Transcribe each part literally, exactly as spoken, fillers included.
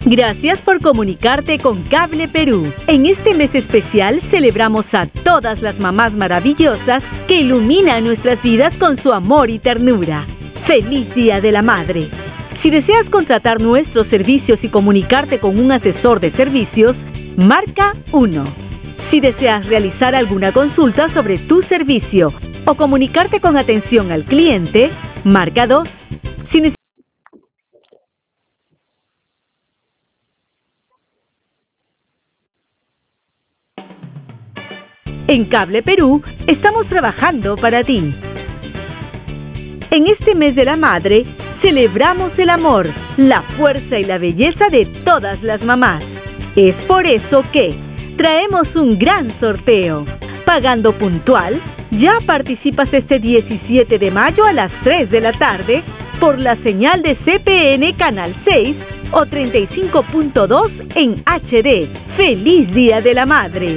Gracias por comunicarte con Cable Perú. En este mes especial celebramos a todas las mamás maravillosas que iluminan nuestras vidas con su amor y ternura. ¡Feliz Día de la Madre! Si deseas contratar nuestros servicios y comunicarte con un asesor de servicios, marca uno. Si deseas realizar alguna consulta sobre tu servicio o comunicarte con atención al cliente, marca dos. Si neces- En Cable Perú estamos trabajando para ti. En este mes de la madre, celebramos el amor, la fuerza y la belleza de todas las mamás. Es por eso que traemos un gran sorteo. Pagando puntual, ya participas este diecisiete de mayo a las tres de la tarde por la señal de C P N Canal seis o treinta y cinco punto dos en H D. ¡Feliz Día de la Madre!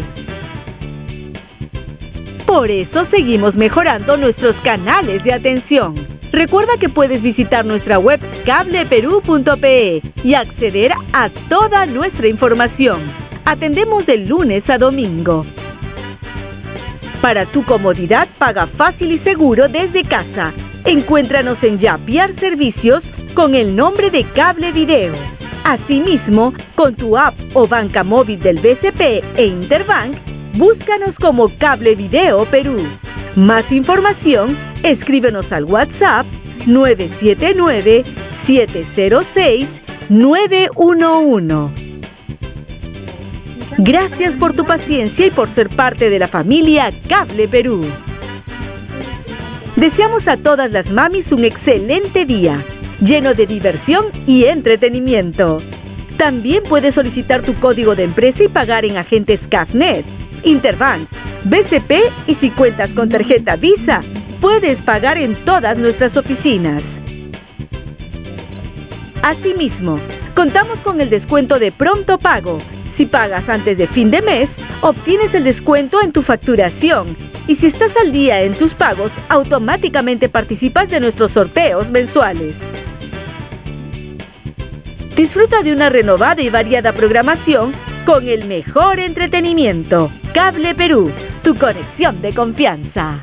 Por eso seguimos mejorando nuestros canales de atención. Recuerda que puedes visitar nuestra web cable perú punto pe y acceder a toda nuestra información. Atendemos de lunes a domingo. Para tu comodidad, paga fácil y seguro desde casa. Encuéntranos en Yapiar Servicios con el nombre de Cable Video. Asimismo, con tu app o banca móvil del B C P e Interbank, búscanos como Cable Video Perú. Más información, escríbenos al WhatsApp nueve siete nueve, siete cero seis, nueve uno uno. Gracias por tu paciencia y por ser parte de la familia Cable Perú. Deseamos a todas las mamis un excelente día, lleno de diversión y entretenimiento. También puedes solicitar tu código de empresa y pagar en agentes CAFNet, Interbank, B C P y si cuentas con tarjeta Visa, puedes pagar en todas nuestras oficinas. Asimismo, contamos con el descuento de pronto pago. Si pagas antes de fin de mes, obtienes el descuento en tu facturación. Y si estás al día en tus pagos, automáticamente participas de nuestros sorteos mensuales. Disfruta de una renovada y variada programación con el mejor entretenimiento. Cable Perú, tu conexión de confianza.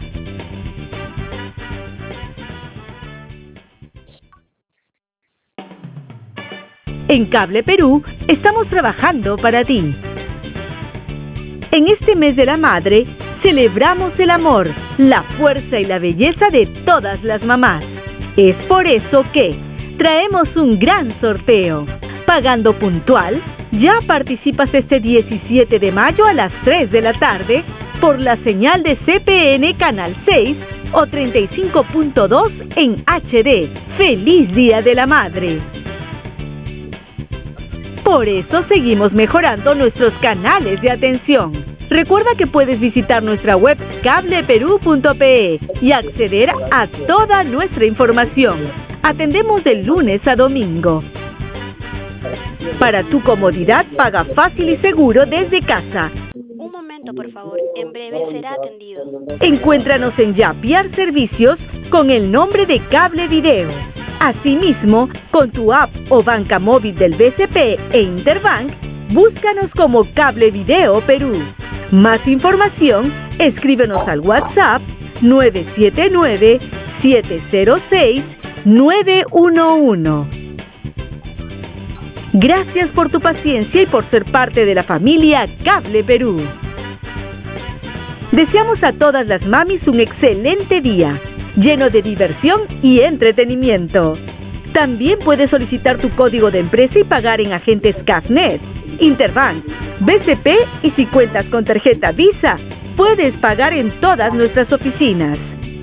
En Cable Perú estamos trabajando para ti. En este mes de la madre, celebramos el amor, la fuerza y la belleza de todas las mamás. Es por eso que traemos un gran sorteo. Pagando puntual, ya participas este diecisiete de mayo a las tres de la tarde por la señal de C P N Canal seis o treinta y cinco punto dos en H D. ¡Feliz Día de la Madre! Por eso seguimos mejorando nuestros canales de atención. Recuerda que puedes visitar nuestra web cable perú punto pe y acceder a toda nuestra información. Atendemos de lunes a domingo. Para tu comodidad, paga fácil y seguro desde casa. Un momento, por favor. En breve será atendido. Encuéntranos en Yapiar Servicios con el nombre de Cable Video. Asimismo, con tu app o banca móvil del B C P e Interbank, búscanos como Cable Video Perú. Más información, escríbenos al WhatsApp nueve siete nueve, siete cero seis, nueve uno uno. Gracias por tu paciencia y por ser parte de la familia Cable Perú. Deseamos a todas las mamis un excelente día, lleno de diversión y entretenimiento. También puedes solicitar tu código de empresa y pagar en agentes CAFNet, Interbank, B C P y si cuentas con tarjeta Visa, puedes pagar en todas nuestras oficinas.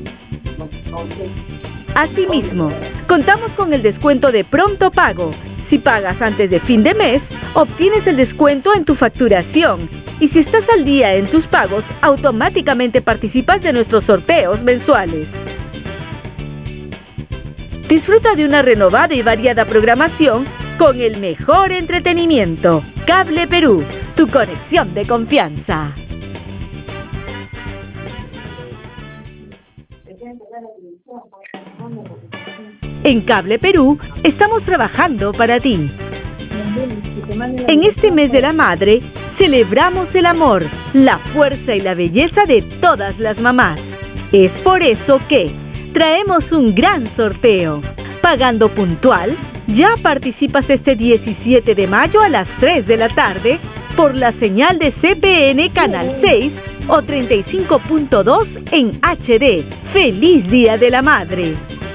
Asimismo, contamos con el descuento de pronto pago. Si pagas antes de fin de mes, obtienes el descuento en tu facturación. Y si estás al día en tus pagos, automáticamente participas de nuestros sorteos mensuales. Disfruta de una renovada y variada programación con el mejor entretenimiento. Cable Perú, tu conexión de confianza. En Cable Perú estamos trabajando para ti. En este mes de la madre, celebramos el amor, la fuerza y la belleza de todas las mamás. Es por eso que traemos un gran sorteo. Pagando puntual, ya participas este diecisiete de mayo a las tres de la tarde por la señal de C P N Canal seis o treinta y cinco punto dos en H D. ¡Feliz Día de la Madre!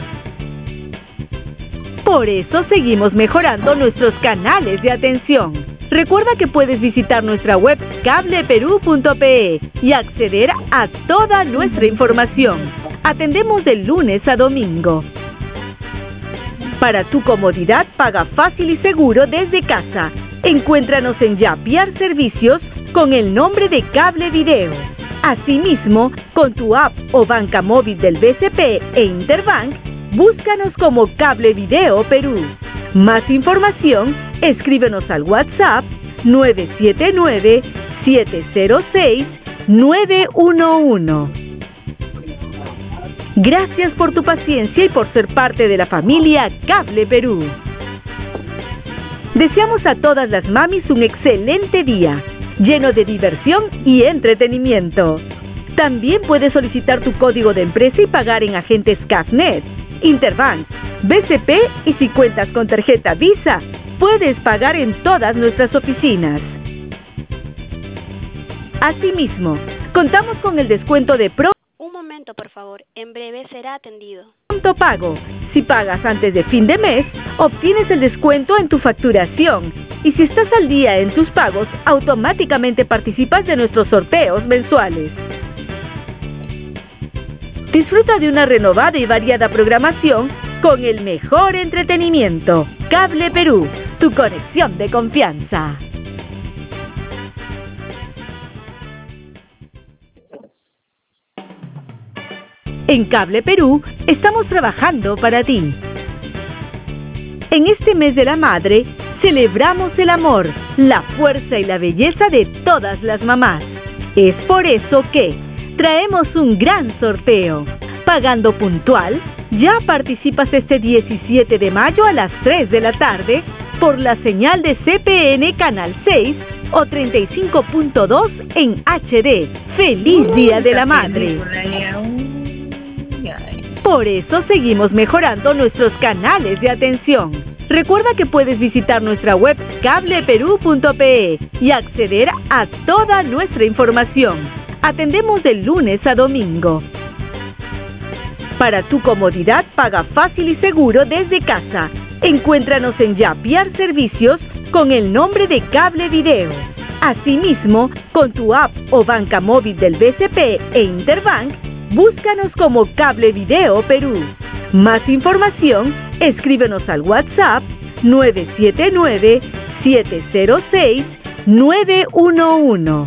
Por eso seguimos mejorando nuestros canales de atención. Recuerda que puedes visitar nuestra web cable perú punto pe y acceder a toda nuestra información. Atendemos de lunes a domingo. Para tu comodidad, paga fácil y seguro desde casa. Encuéntranos en Yapiar Servicios con el nombre de Cable Video. Asimismo, con tu app o banca móvil del B C P e Interbank, búscanos como Cable Video Perú. Más información, escríbenos al WhatsApp nueve siete nueve, siete cero seis, nueve uno uno. Gracias por tu paciencia y por ser parte de la familia Cable Perú. Deseamos a todas las mamis un excelente día, lleno de diversión y entretenimiento. También puedes solicitar tu código de empresa y pagar en agentes CAFNet, Interbank, B C P y si cuentas con tarjeta Visa, puedes pagar en todas nuestras oficinas. Asimismo, contamos con el descuento de Pro. Un momento, por favor. En breve será atendido. Pronto Pago. Si pagas antes de fin de mes, obtienes el descuento en tu facturación. Y si estás al día en tus pagos, automáticamente participas de nuestros sorteos mensuales. Disfruta de una renovada y variada programación con el mejor entretenimiento. Cable Perú, tu conexión de confianza. En Cable Perú estamos trabajando para ti. En este mes de la madre, celebramos el amor, la fuerza y la belleza de todas las mamás. Es por eso que traemos un gran sorteo. Pagando puntual, ya participas este diecisiete de mayo a las tres de la tarde por la señal de C P N Canal seis o treinta y cinco punto dos en H D. ¡Feliz Día de la Madre! Por eso seguimos mejorando nuestros canales de atención. Recuerda que puedes visitar nuestra web cable perú punto pe y acceder a toda nuestra información. Atendemos de lunes a domingo. Para tu comodidad, paga fácil y seguro desde casa. Encuéntranos en Yapiar Servicios con el nombre de Cable Video. Asimismo, con tu app o banca móvil del B C P e Interbank, búscanos como Cable Video Perú. Más información, escríbenos al WhatsApp nueve siete nueve, siete cero seis, nueve uno uno.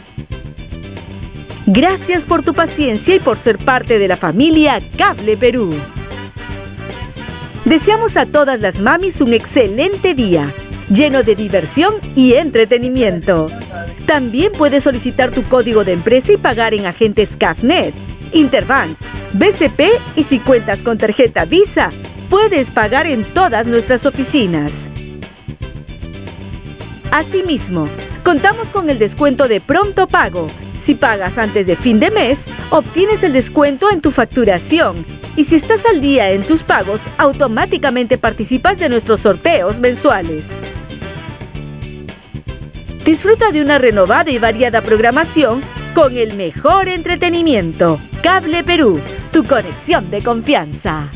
Gracias por tu paciencia y por ser parte de la familia Cable Perú. Deseamos a todas las mamis un excelente día, lleno de diversión y entretenimiento. También puedes solicitar tu código de empresa y pagar en agentes CAFNet, Interbank, B C P y si cuentas con tarjeta Visa, puedes pagar en todas nuestras oficinas. Asimismo, contamos con el descuento de Pronto Pago. Si pagas antes de fin de mes, obtienes el descuento en tu facturación. Y si estás al día en tus pagos, automáticamente participas de nuestros sorteos mensuales. Disfruta de una renovada y variada programación con el mejor entretenimiento. Cable Perú, tu conexión de confianza.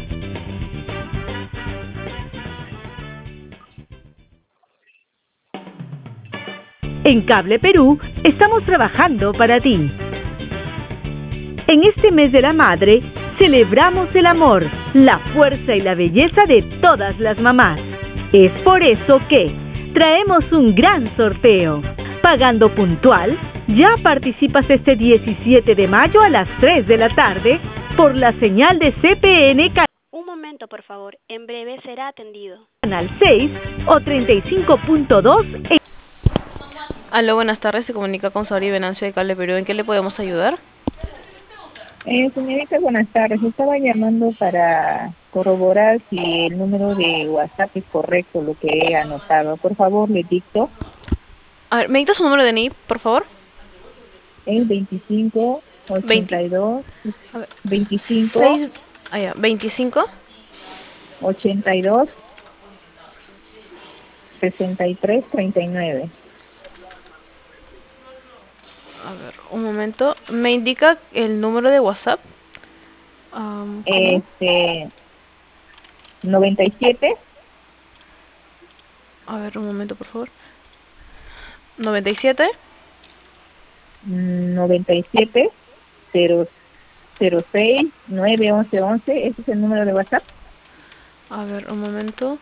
En Cable Perú estamos trabajando para ti. En este mes de la madre, celebramos el amor, la fuerza y la belleza de todas las mamás. Es por eso que traemos un gran sorteo. Pagando puntual, ya participas este diecisiete de mayo a las tres de la tarde por la señal de C P N Un momento, por favor. En breve será atendido. Canal seis o treinta y cinco punto dos en... Aló, buenas tardes. Se comunica con Sauri Venancio de Cable Perú. ¿En qué le podemos ayudar? Eh, señorita, buenas tardes. Estaba llamando para corroborar si el número de WhatsApp es correcto, lo que he anotado. Por favor, le dicto. A ver, ¿me dicta su número de N I, por favor? Es veinticinco veinte. ochenta y dos A ver, veinticinco seis. Ah, ya, veinticinco. ochenta y dos sesenta y tres treinta y nueve. A ver, un momento. ¿Me indica el número de WhatsApp? Um, ¿Cómo? Este, noventa y siete A ver, un momento, por favor. noventa y siete. noventa y siete cero cero seis nueve once once. Ese es el número de WhatsApp. A ver, un momento.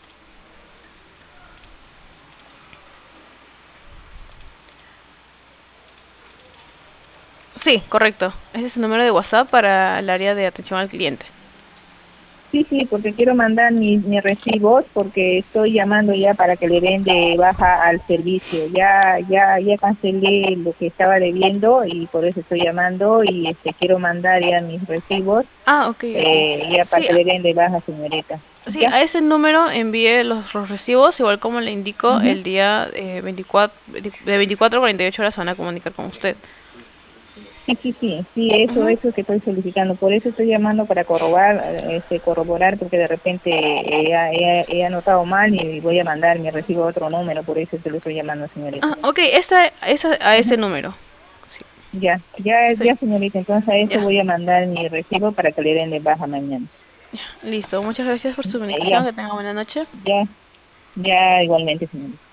Sí, correcto. Ese es el número de WhatsApp para el área de atención al cliente. Sí, sí, porque quiero mandar mis, mis recibos porque estoy llamando ya para que le den de baja al servicio. Ya ya ya cancelé lo que estaba debiendo y por eso estoy llamando y este quiero mandar ya mis recibos Ah, ok, ok. eh, ya para Sí, que le den de baja, señorita. sí, Ya. a ese número envíe los, los recibos, igual como le indico, Ujú. el día eh, veinticuatro, de veinticuatro a cuarenta y ocho horas se van a comunicar con usted. Sí, sí, sí, sí, eso, Ujú. eso que estoy solicitando. Por eso estoy llamando para corroborar, eh, este, corroborar, porque de repente he, he, he anotado mal y voy a mandar mi recibo a otro número, por eso te lo estoy llamando, señorita. Ah, ok, esa, esa, a Ujú. ese número. Sí, Ya, ya, sí, ya, señorita, entonces a eso ya, voy a mandar mi recibo para que le den de baja mañana. ya, listo. Muchas gracias por su Eh, comunicación. Ya, Que tenga buena noche. ya, ya, igualmente, señorita.